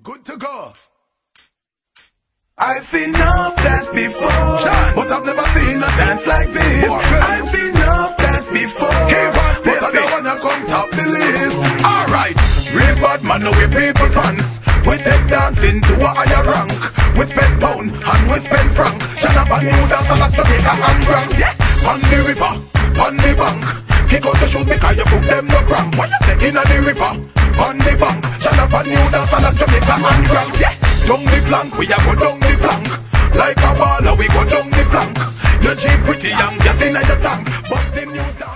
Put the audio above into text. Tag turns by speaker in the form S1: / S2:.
S1: Good to go.
S2: I've seen enough dance before,
S1: but I've never seen a
S2: dance like this. I've seen enough dance before,
S1: but I don't wanna come top the list. Alright, real bad man, no we people pants. We take dancing to a higher rank. We spend pound and we spend franc. Shut up and new dance like Jamaica and Grand. Yeah, on the river, on the bank. Kick out the shoes because you put them no cramp. Why you say in the river, on the bank. Shut up and new dance like Jamaica and Grand. Yeah, down the flank, we a go down the flank. Like a baller, we go down the flank. Your Jeep pretty young, just in your tank. But the new dance